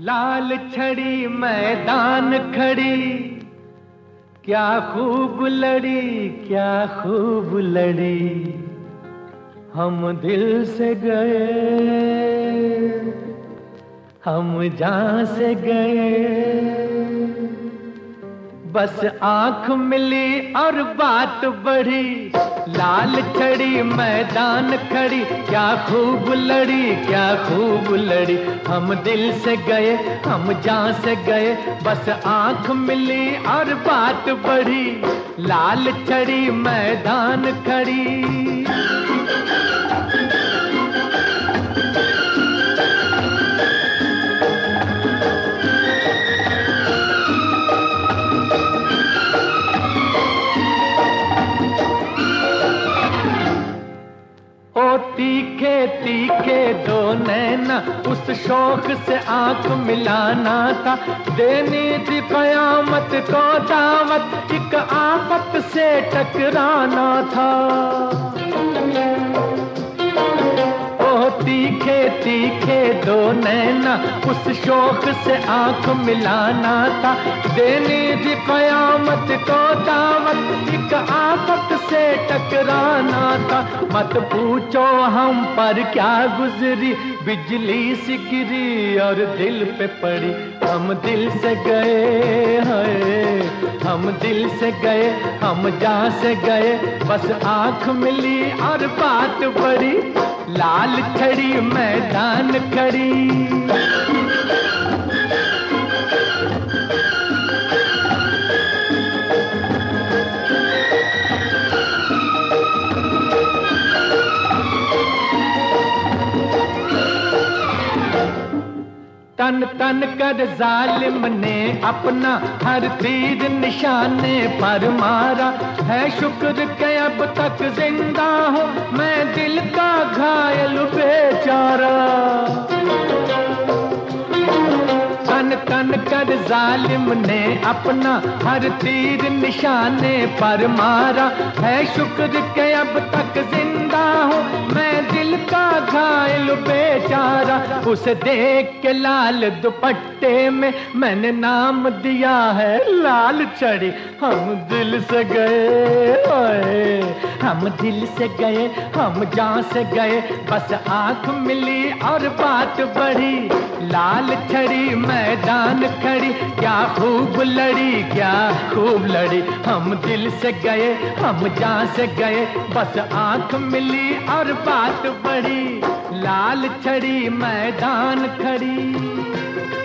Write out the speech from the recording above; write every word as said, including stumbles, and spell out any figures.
लाल छड़ी मैदान खड़ी, क्या खूब लड़ी क्या खूब लड़ी, हम दिल से गए हम जान से गए, बस आंख मिली और बात बढ़ी। लाल छड़ी मैदान खड़ी, क्या खूब लड़ी क्या खूब लड़ी, हम दिल से गए हम जान से गए, बस आंख मिली और बात बढ़ी। लाल छड़ी मैदान खड़ी। ओ तीखे तीखे दो नैना, उस शौक से आंख मिलाना था, देनी थी कयामत को दावत, एक आफत से टकराना था। ओ तीखे तीखे दो नैना, उस शौक से आंख मिलाना था, देनी थी कयामत को दावत, एक आफत से टकराना था। मत पूछो हम पर क्या गुजरी, बिजली सी गिरी और दिल पे पड़ी, हम दिल से गए हैं हम दिल से गए हम जहाँ से गए, बस आंख मिली और बात बढ़ी। लाल छड़ी मैदान खड़ी। तन तन कर जालिम ने अपना हर तीर निशाने पर मारा, है शुक्र के अब तक जिंदा हूँ मैं दिल का घायल बेचारा। तन तन कर जालिम ने अपना हर तीर निशाने पर मारा, है शुक्र के अब तक जिंदा हूँ मैं दिल का घायल बेचारा। उसे देख के लाल दुपट्टे में मैंने नाम दिया है लाल छड़ी, हम दिल से गए ओए हम दिल से गए हम जान से गए, बस आंख मिली और बात बढ़ी। लाल छड़ी मैदान खड़ी, क्या खूब लड़ी क्या खूब लड़ी, हम दिल से गए हम जान से गए, बस आंख मिली और बात बढ़ी। लाल छड़ी मैदान खड़ी।